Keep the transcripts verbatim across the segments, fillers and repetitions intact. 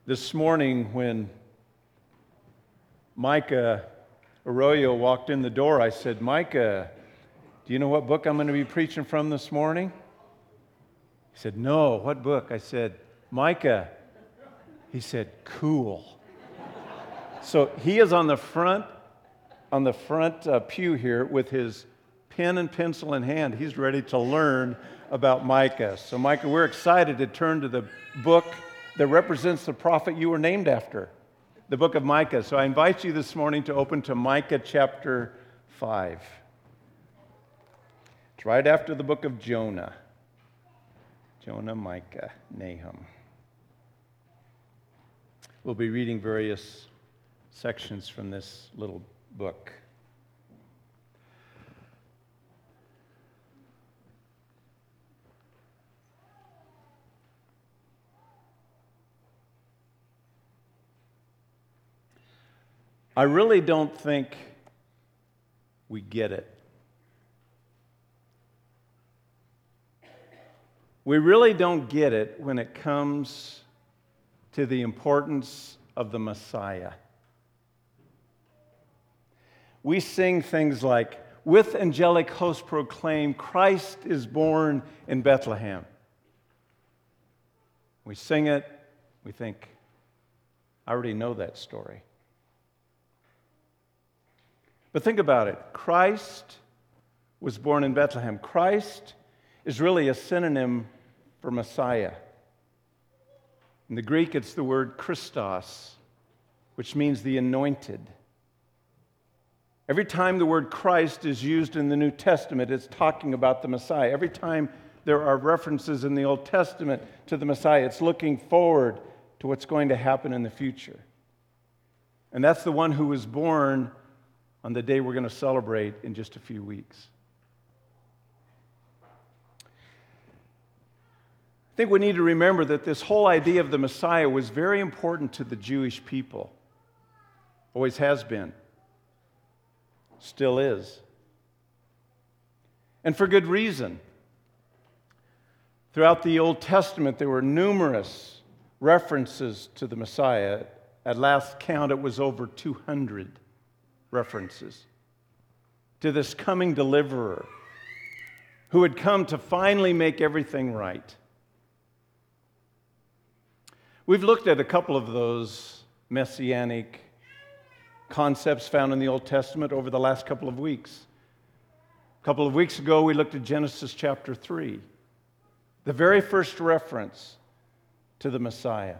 This morning, when Micah Arroyo walked in the door, I said, "Micah, do you know what book I'm going to be preaching from this morning?" He said, "No, what book?" I said, "Micah." He said, "Cool." So he is on the front, on the front uh, pew here with his pen and pencil in hand. He's ready to learn about Micah. So Micah, we're excited to turn to the book that represents the prophet you were named after, the book of Micah. So I invite you this morning to open to Micah chapter five. It's right after the book of Jonah. Jonah, Micah, Nahum. We'll be reading various sections from this little book. I really don't think we get it. We really don't get it when it comes to the importance of the Messiah. We sing things like, "With angelic host proclaim, Christ is born in Bethlehem." We sing it, we think, I already know that story. But think about it. Christ was born in Bethlehem. Christ is really a synonym for Messiah. In the Greek, it's the word Christos, which means the anointed. Every time the word Christ is used in the New Testament, it's talking about the Messiah. Every time there are references in the Old Testament to the Messiah, it's looking forward to what's going to happen in the future. And that's the one who was born on the day we're going to celebrate in just a few weeks. I think we need to remember that this whole idea of the Messiah was very important to the Jewish people. Always has been. Still is. And for good reason. Throughout the Old Testament, there were numerous references to the Messiah. At last count, it was over two hundred references to this coming deliverer who had come to finally make everything right. We've looked at a couple of those messianic concepts found in the Old Testament over the last couple of weeks. A couple of weeks ago, we looked at Genesis chapter three, the very first reference to the Messiah.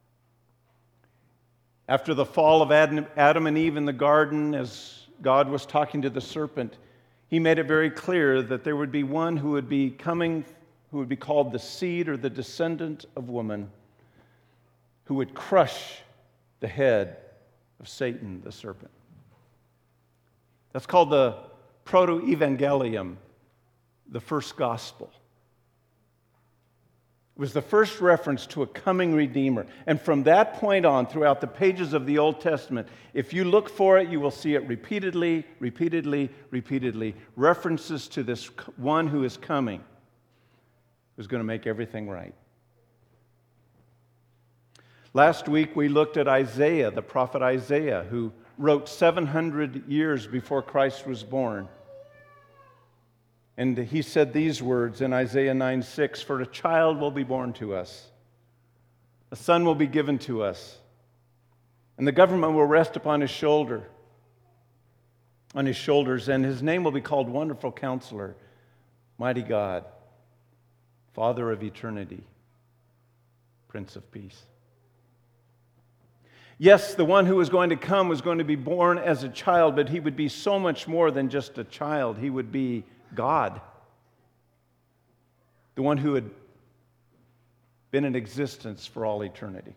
After the fall of Adam and Eve in the garden, as God was talking to the serpent, he made it very clear that there would be one who would be coming, who would be called the seed or the descendant of woman, who would crush the head of Satan, the serpent. That's called the Proto-Evangelium, the first gospel. It was the first reference to a coming Redeemer. And from that point on, throughout the pages of the Old Testament, if you look for it, you will see it repeatedly, repeatedly, repeatedly. References to this one who is coming, who's going to make everything right. Last week, we looked at Isaiah, the prophet Isaiah, who wrote seven hundred years before Christ was born. And he said these words in Isaiah nine six, "For a child will be born to us, a son will be given to us, and the government will rest upon his shoulder, on his shoulders, and his name will be called Wonderful Counselor, Mighty God, Father of Eternity, Prince of Peace." Yes, the one who was going to come was going to be born as a child, but he would be so much more than just a child. He would be God, the one who had been in existence for all eternity.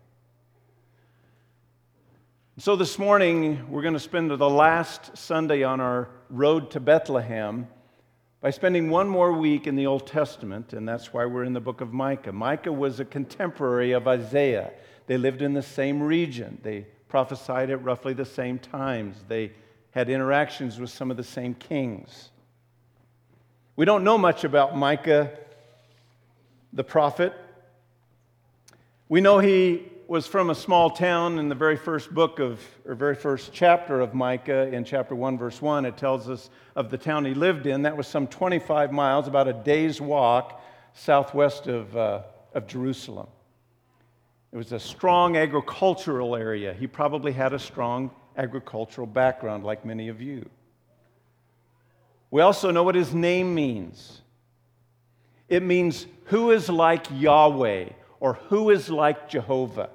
So this morning, we're going to spend the last Sunday on our road to Bethlehem by spending one more week in the Old Testament, and that's why we're in the book of Micah. Micah was a contemporary of Isaiah. They lived in the same region. They prophesied at roughly the same times. They had interactions with some of the same kings. We don't know much about Micah the prophet. We know he was from a small town in the very first book of, or very first chapter of Micah. In chapter one, verse one, it tells us of the town he lived in. That was some twenty-five miles, about a day's walk southwest of, uh, of Jerusalem. It was a strong agricultural area. He probably had a strong agricultural background, like many of you. We also know what his name means. It means, who is like Yahweh, or who is like Jehovah.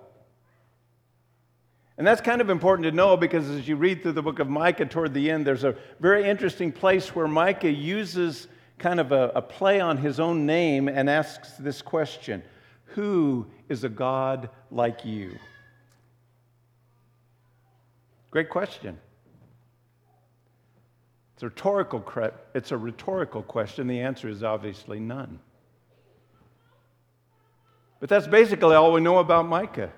And that's kind of important to know, because as you read through the book of Micah toward the end, there's a very interesting place where Micah uses kind of a, a play on his own name and asks this question: who is a God like you? Great question. It's a rhetorical, it's a rhetorical question. The answer is obviously none. But that's basically all we know about Micah.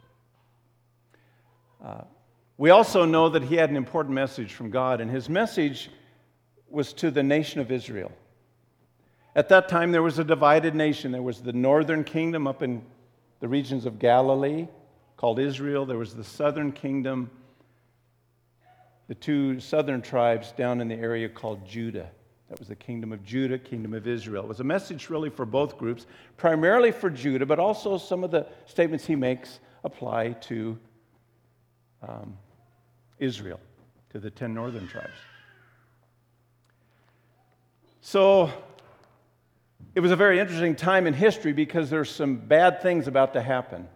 Uh, we also know that he had an important message from God, and his message was to the nation of Israel. At that time, there was a divided nation. There was the northern kingdom up in the regions of Galilee, called Israel. There was the southern kingdom, the two southern tribes down in the area called Judah. That was the kingdom of Judah, kingdom of Israel. It was a message really for both groups, primarily for Judah, but also some of the statements he makes apply to um, Israel, to the ten northern tribes. So it was a very interesting time in history, because there's some bad things about to happen.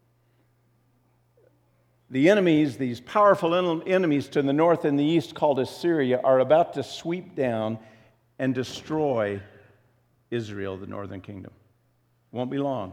The enemies, these powerful enemies to the north and the east called Assyria, are about to sweep down and destroy Israel, the northern kingdom. Won't be long.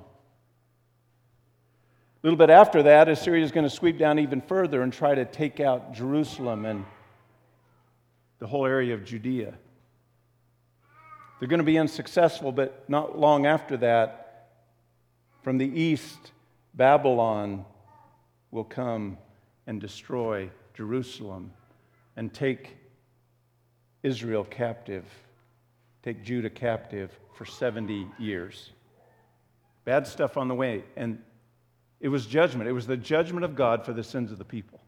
A little bit after that, Assyria is going to sweep down even further and try to take out Jerusalem and the whole area of Judea. They're going to be unsuccessful, but not long after that, from the east, Babylon will come and destroy Jerusalem and take Israel captive, take Judah captive for seventy years. Bad stuff on the way. And it was judgment. It was the judgment of God for the sins of the people.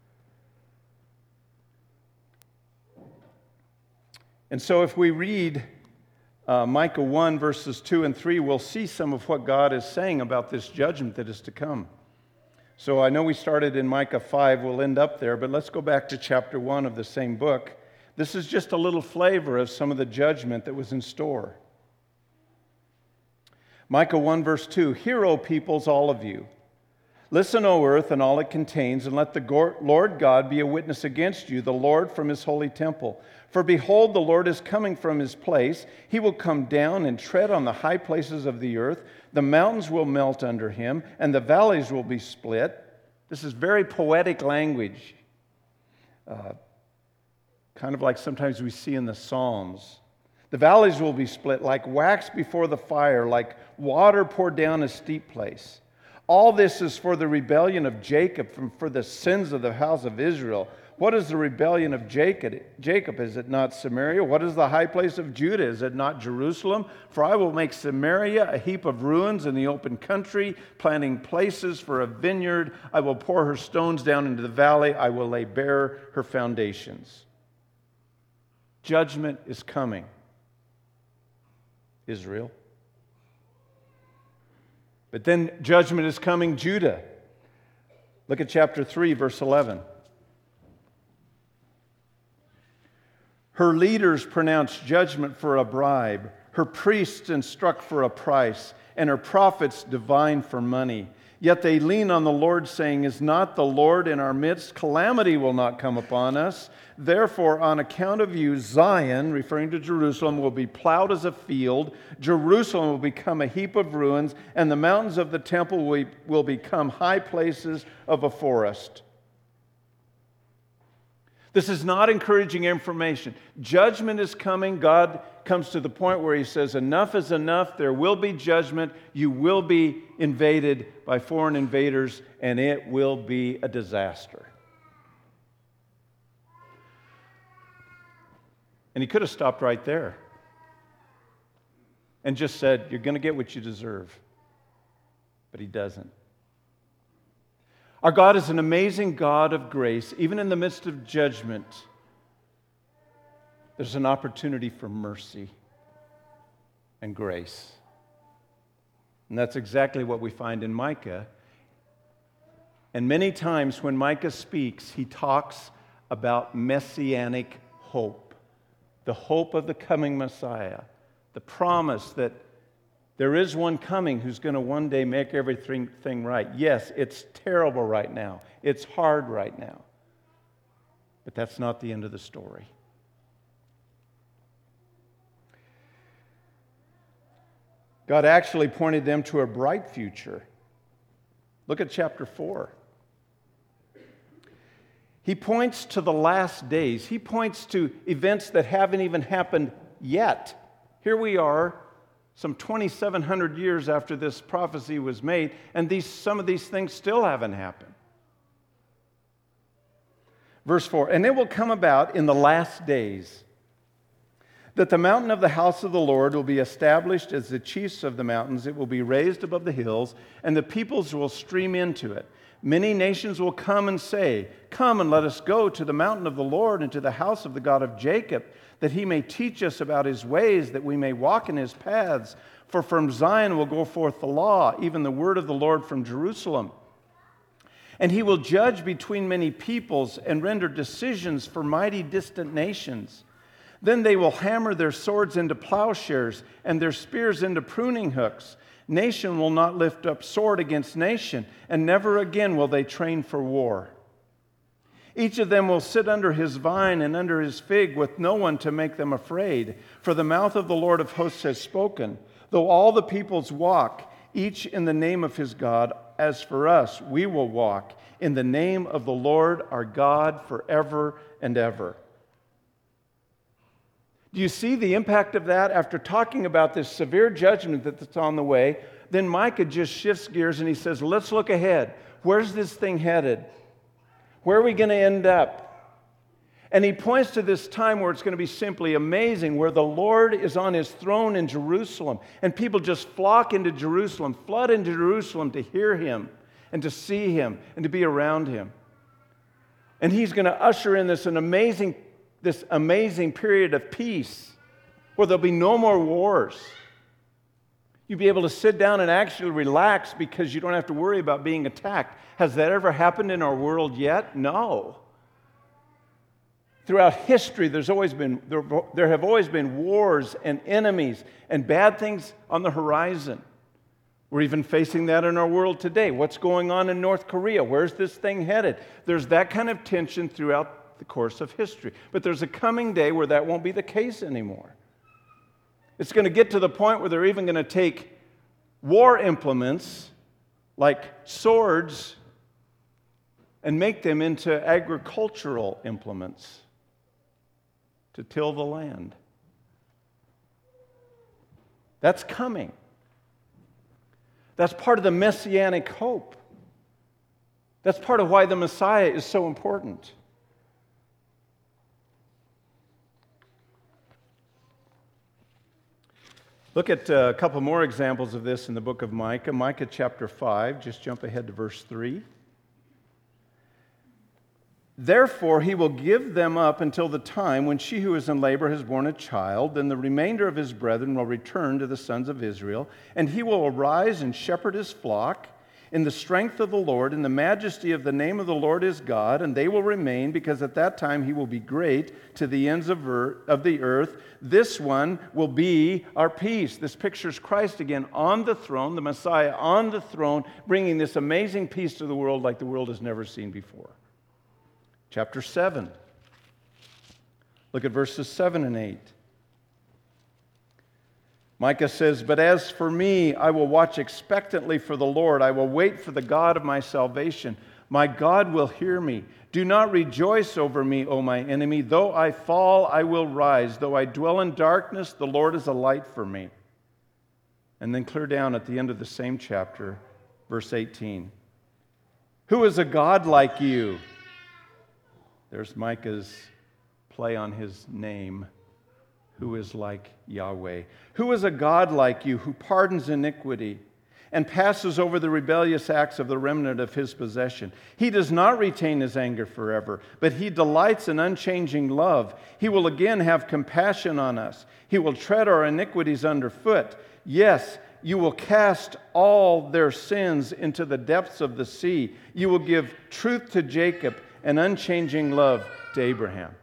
And so if we read uh, Micah one, verses two and three, we'll see some of what God is saying about this judgment that is to come. So I know we started in Micah five, we'll end up there, but let's go back to chapter one of the same book. This is just a little flavor of some of the judgment that was in store. Micah one, verse two, "Hear, O peoples, all of you. Listen, O earth, and all it contains, and let the Lord God be a witness against you, the Lord from his holy temple. For behold, the Lord is coming from his place. He will come down and tread on the high places of the earth. The mountains will melt under him, and the valleys will be split." This is very poetic language, uh, kind of like sometimes we see in the Psalms. "The valleys will be split like wax before the fire, like water poured down a steep place. All this is for the rebellion of Jacob, for the sins of the house of Israel. What is the rebellion of Jacob? Jacob, is it not Samaria? What is the high place of Judah? Is it not Jerusalem? For I will make Samaria a heap of ruins in the open country, planting places for a vineyard. I will pour her stones down into the valley. I will lay bare her foundations." Judgment is coming, Israel. But then judgment is coming, Judah. Look at chapter three, verse eleven. "Her leaders pronounce judgment for a bribe. Her priests instruct for a price, and her prophets divine for money. Yet they lean on the Lord, saying, 'Is not the Lord in our midst? Calamity will not come upon us.' Therefore, on account of you, Zion," referring to Jerusalem, "will be plowed as a field. Jerusalem will become a heap of ruins, and the mountains of the temple will, will become high places of a forest." This is not encouraging information. Judgment is coming. God comes to the point where he says, enough is enough. There will be judgment. You will be invaded by foreign invaders, and it will be a disaster. And he could have stopped right there and just said, you're going to get what you deserve. But he doesn't. Our God is an amazing God of grace. Even in the midst of judgment, there's an opportunity for mercy and grace. And that's exactly what we find in Micah. And many times when Micah speaks, he talks about messianic hope, the hope of the coming Messiah, the promise that there is one coming who's going to one day make everything thing right. Yes, it's terrible right now. It's hard right now. But that's not the end of the story. God actually pointed them to a bright future. Look at chapter four. He points to the last days. He points to events that haven't even happened yet. Here we are, some twenty-seven hundred years after this prophecy was made, and these, some of these things still haven't happened. Verse four, and it will come about in the last days that the mountain of the house of the Lord will be established as the chiefs of the mountains. It will be raised above the hills, and the peoples will stream into it. Many nations will come and say, come and let us go to the mountain of the Lord and to the house of the God of Jacob, that he may teach us about his ways, that we may walk in his paths. For from Zion will go forth the law, even the word of the Lord from Jerusalem. And he will judge between many peoples and render decisions for mighty distant nations. Then they will hammer their swords into plowshares and their spears into pruning hooks. Nation will not lift up sword against nation, and never again will they train for war. Each of them will sit under his vine and under his fig, with no one to make them afraid. For the mouth of the Lord of hosts has spoken. Though all the peoples walk, each in the name of his God, as for us, we will walk in the name of the Lord our God forever and ever. Do you see the impact of that? After talking about this severe judgment that's on the way, then Micah just shifts gears and he says, let's look ahead. Where's this thing headed? Where are we going to end up? And he points to this time where it's going to be simply amazing, where the Lord is on his throne in Jerusalem, and people just flock into Jerusalem, flood into Jerusalem to hear him and to see him and to be around him. And he's going to usher in this an amazing this amazing period of peace where there'll be no more wars. You'll be able to sit down and actually relax because you don't have to worry about being attacked. Has that ever happened in our world yet? No. Throughout history, there's always been there, there have always been wars and enemies and bad things on the horizon. We're even facing that in our world today. What's going on in North Korea? Where's this thing headed? There's that kind of tension throughout the course of history. But there's a coming day where that won't be the case anymore. It's going to get to the point where they're even going to take war implements like swords and make them into agricultural implements to till the land. That's coming. That's part of the messianic hope. That's part of why the Messiah is so important. Look at a couple more examples of this in the book of Micah. Micah chapter five, just jump ahead to verse three. Therefore he will give them up until the time when she who is in labor has borne a child. Then the remainder of his brethren will return to the sons of Israel, and he will arise and shepherd his flock in the strength of the Lord, in the majesty of the name of the Lord his God, and they will remain, because at that time he will be great to the ends of, earth, of the earth. This one will be our peace. This pictures Christ again on the throne, the Messiah on the throne, bringing this amazing peace to the world like the world has never seen before. Chapter seven. Look at verses seven and eight. Micah says, but as for me, I will watch expectantly for the Lord. I will wait for the God of my salvation. My God will hear me. Do not rejoice over me, O my enemy. Though I fall, I will rise. Though I dwell in darkness, the Lord is a light for me. And then clear down at the end of the same chapter, verse eighteen. Who is a God like you? There's Micah's play on his name. Who is like Yahweh? Who is a God like you, who pardons iniquity and passes over the rebellious acts of the remnant of his possession. He does not retain his anger forever, but he delights in unchanging love. He will again have compassion on us. He will tread our iniquities underfoot. Yes, you will cast all their sins into the depths of the sea. You will give truth to Jacob and unchanging love to Abraham.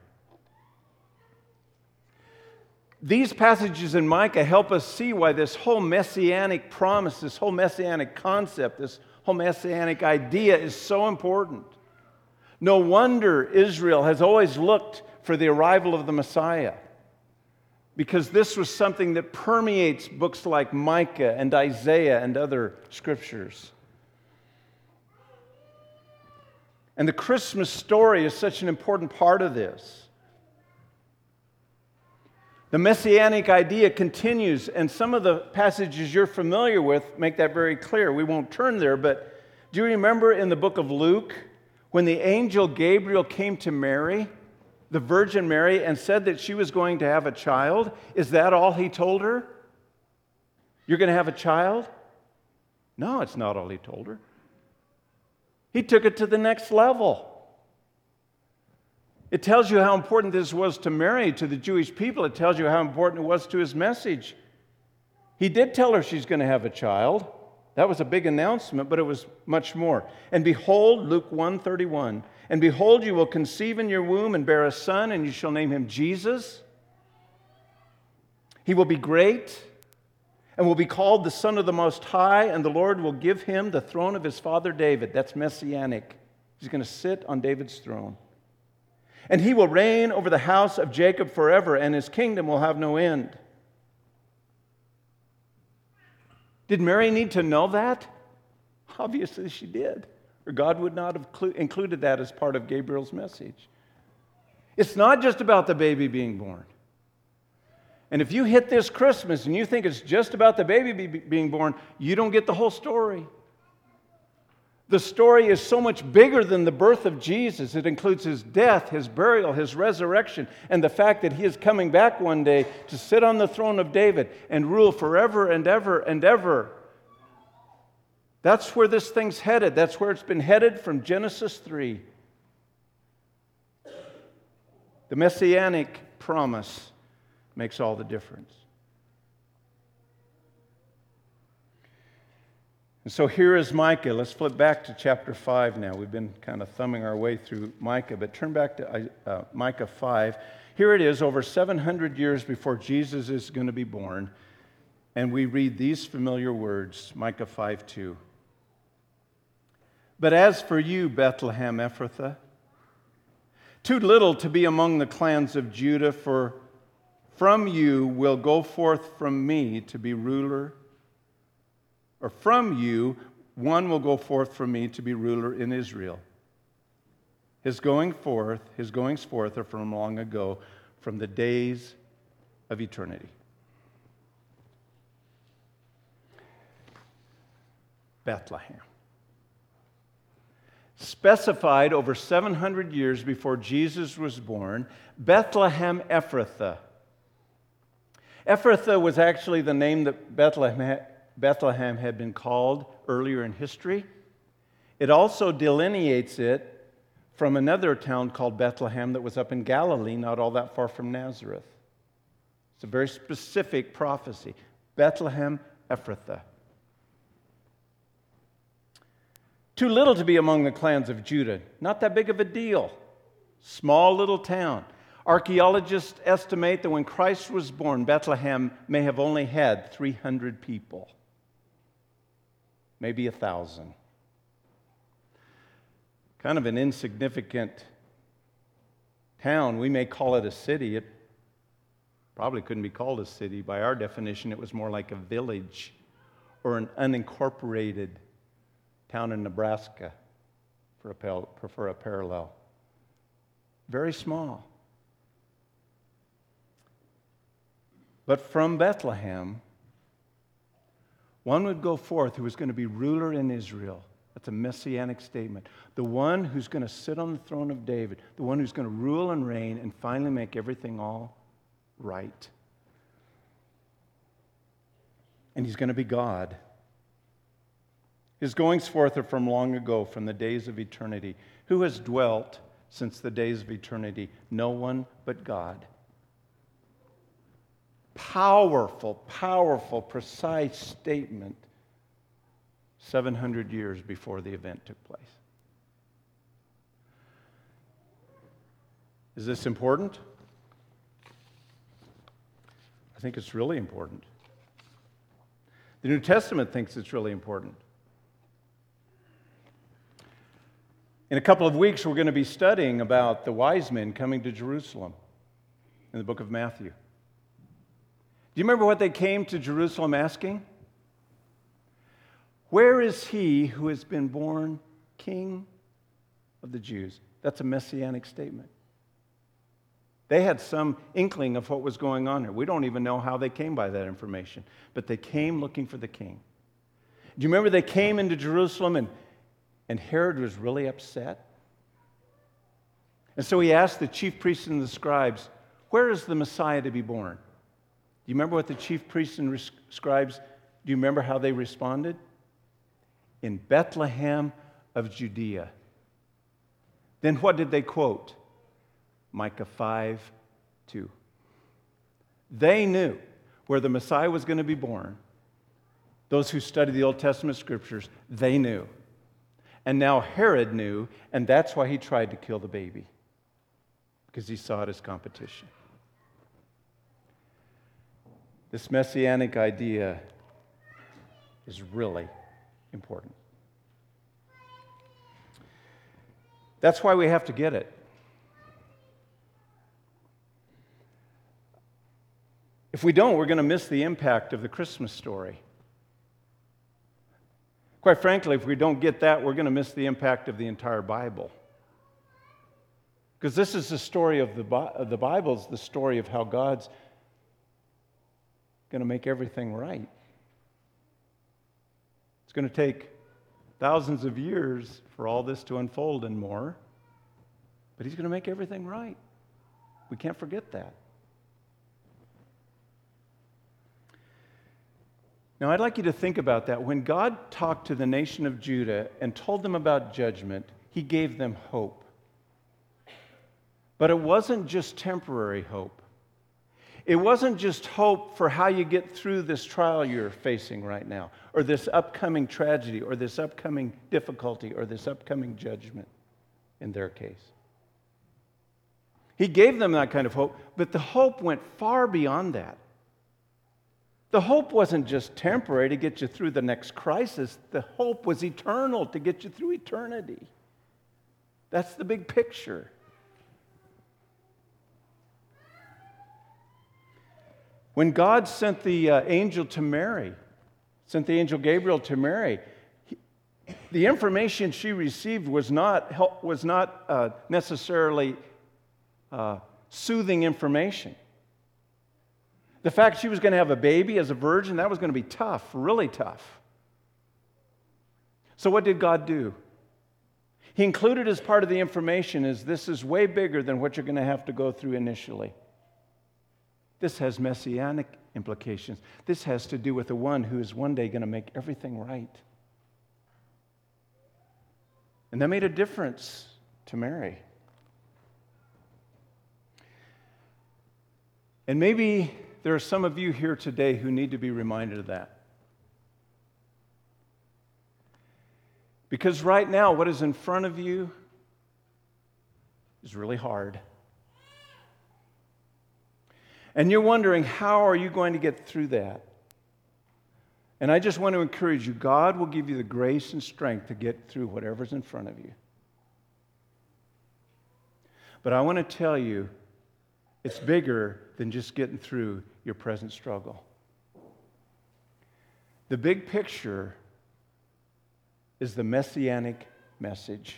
These passages in Micah help us see why this whole messianic promise, this whole messianic concept, this whole messianic idea is so important. No wonder Israel has always looked for the arrival of the Messiah, because this was something that permeates books like Micah and Isaiah and other scriptures. And the Christmas story is such an important part of this. The messianic idea continues, and some of the passages you're familiar with make that very clear. We won't turn there, but do you remember in the book of Luke when the angel Gabriel came to Mary, the Virgin Mary, and said that she was going to have a child? Is that all he told her? You're going to have a child? No, it's not all he told her. He took it to the next level. It tells you how important this was to Mary, to the Jewish people. It tells you how important it was to his message. He did tell her she's going to have a child. That was a big announcement, but it was much more. And behold, Luke one thirty-one, and behold, you will conceive in your womb and bear a son, and you shall name him Jesus. He will be great and will be called the Son of the Most High, and the Lord will give him the throne of his father David. That's messianic. He's going to sit on David's throne. And he will reign over the house of Jacob forever, and his kingdom will have no end. Did Mary need to know that? Obviously she did, or God would not have included that as part of Gabriel's message. It's not just about the baby being born. And if you hit this Christmas and you think it's just about the baby being born, you don't get the whole story. The story is so much bigger than the birth of Jesus. It includes his death, his burial, his resurrection, and the fact that he is coming back one day to sit on the throne of David and rule forever and ever and ever. That's where this thing's headed. That's where it's been headed from Genesis three. The messianic promise makes all the difference. And so here is Micah. Let's flip back to chapter five now. We've been kind of thumbing our way through Micah, but turn back to uh, Micah five. Here it is, over seven hundred years before Jesus is going to be born, and we read these familiar words, Micah five two. But as for you, Bethlehem Ephrathah, too little to be among the clans of Judah, for from you will go forth from me to be ruler. Or from you, one will go forth from me to be ruler in Israel. His going forth, his goings forth are from long ago, from the days of eternity. Bethlehem. Specified over seven hundred years before Jesus was born, Bethlehem Ephrathah. Ephrathah was actually the name that Bethlehem had. Bethlehem had been called earlier in history. It also delineates it from another town called Bethlehem that was up in Galilee, not all that far from Nazareth. It's a very specific prophecy. Bethlehem Ephrathah. Too little to be among the clans of Judah. Not that big of a deal. Small little town. Archaeologists estimate that when Christ was born, Bethlehem may have only had three hundred people. Maybe a thousand. Kind of an insignificant town. We may call it a city. It probably couldn't be called a city. By our definition, it was more like a village or an unincorporated town in Nebraska, for a, for a parallel. Very small. But from Bethlehem, one would go forth who was going to be ruler in Israel. That's a messianic statement. The one who's going to sit on the throne of David, the one who's going to rule and reign and finally make everything all right. And he's going to be God. His goings forth are from long ago, from the days of eternity. Who has dwelt since the days of eternity? No one but God. Powerful, powerful, precise statement seven hundred years before the event took place. Is this important? I think it's really important. The New Testament thinks it's really important. In a couple of weeks, we're going to be studying about the wise men coming to Jerusalem in the book of Matthew. Do you remember what they came to Jerusalem asking? Where is he who has been born King of the Jews? That's a messianic statement. They had some inkling of what was going on here. We don't even know how they came by that information, but they came looking for the king. Do you remember they came into Jerusalem and And Herod was really upset. And so he asked the chief priests and the scribes, where is the Messiah to be born? Do you remember what the chief priests and scribes, do you remember how they responded? In Bethlehem of Judea. Then what did they quote? Micah five two. They knew where the Messiah was going to be born. Those who study the Old Testament scriptures, they knew. And now Herod knew, and that's why he tried to kill the baby, because he saw it as competition. This messianic idea is really important. That's why we have to get it. If we don't, we're going to miss the impact of the Christmas story. Quite frankly, if we don't get that, we're going to miss the impact of the entire Bible. Because this is the story of the, of the Bible, is the story of how God's going to make everything right. It's going to take thousands of years for all this to unfold and more, but He's going to make everything right. We can't forget that. Now, I'd like you to think about that. When God talked to the nation of Judah and told them about judgment, He gave them hope. But it wasn't just temporary hope. It wasn't just hope for how you get through this trial you're facing right now, or this upcoming tragedy, or this upcoming difficulty, or this upcoming judgment, in their case. He gave them that kind of hope, but the hope went far beyond that. The hope wasn't just temporary to get you through the next crisis. The hope was eternal to get you through eternity. That's the big picture. When God sent the uh, angel to Mary, sent the angel Gabriel to Mary, he, the information she received was not, help, was not uh, necessarily uh, soothing information. The fact she was going to have a baby as a virgin, that was going to be tough, really tough. So what did God do? He included as part of the information is this is way bigger than what you're going to have to go through initially. This has messianic implications. This has to do with the one who is one day going to make everything right. And that made a difference to Mary. And maybe there are some of you here today who need to be reminded of that. Because right now, what is in front of you is really hard. And you're wondering, how are you going to get through that? And I just want to encourage you, God will give you the grace and strength to get through whatever's in front of you. But I want to tell you, it's bigger than just getting through your present struggle. The big picture is the messianic message.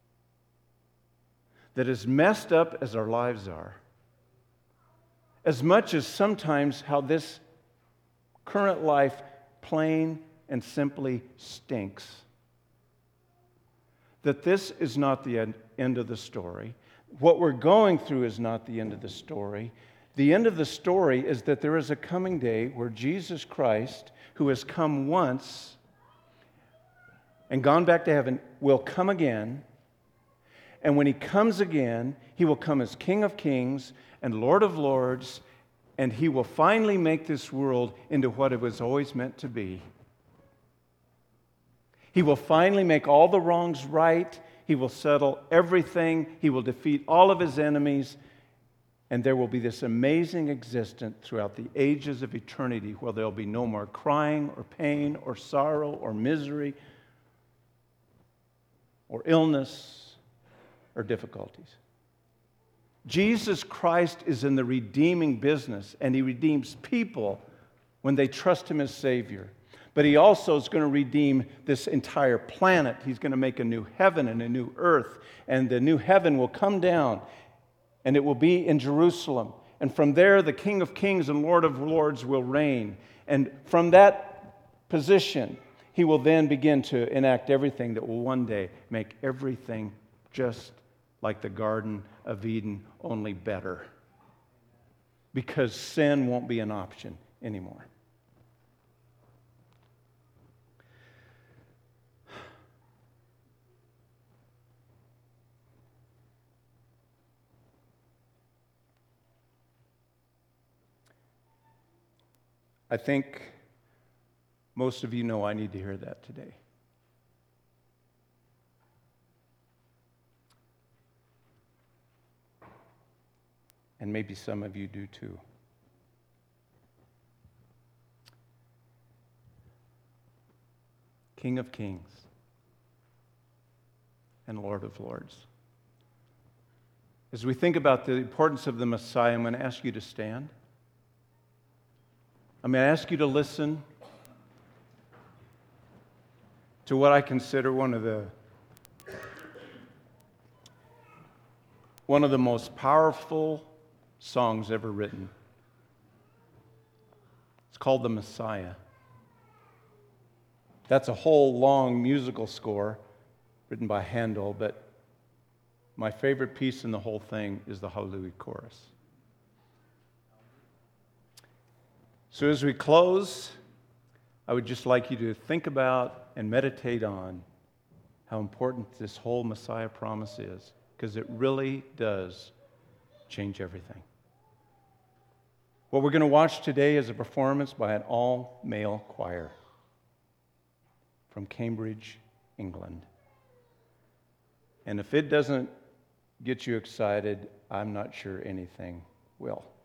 That as messed up as our lives are, as much as sometimes how this current life plain and simply stinks, that this is not the end, end of the story. What we're going through is not the end of the story. The end of the story is that there is a coming day where Jesus Christ, who has come once, and gone back to heaven will come again. And when he comes again, he will come as King of Kings and Lord of Lords, and he will finally make this world into what it was always meant to be. He will finally make all the wrongs right. He will settle everything. He will defeat all of his enemies. And there will be this amazing existence throughout the ages of eternity where there will be no more crying or pain or sorrow or misery or illness or difficulties. Jesus Christ is in the redeeming business, and he redeems people when they trust him as Savior. But he also is going to redeem this entire planet. He's going to make a new heaven and a new earth, and the new heaven will come down, and it will be in Jerusalem. And from there, the King of Kings and Lord of Lords will reign. And from that position, he will then begin to enact everything that will one day make everything just like the Garden of Eden, only better. Because sin won't be an option anymore. I think most of you know I need to hear that today. And maybe some of you do too. King of Kings and Lord of Lords. As we think about the importance of the Messiah, I'm going to ask you to stand. I'm going to ask you to listen to what I consider one of the one of the most powerful songs ever written. It's called The Messiah. That's a whole long musical score written by Handel, but my favorite piece in the whole thing is the Hallelujah chorus. So as we close, I would just like you to think about and meditate on how important this whole Messiah promise is, because it really does change everything. What we're going to watch today is a performance by an all-male choir from Cambridge, England. And if it doesn't get you excited, I'm not sure anything will.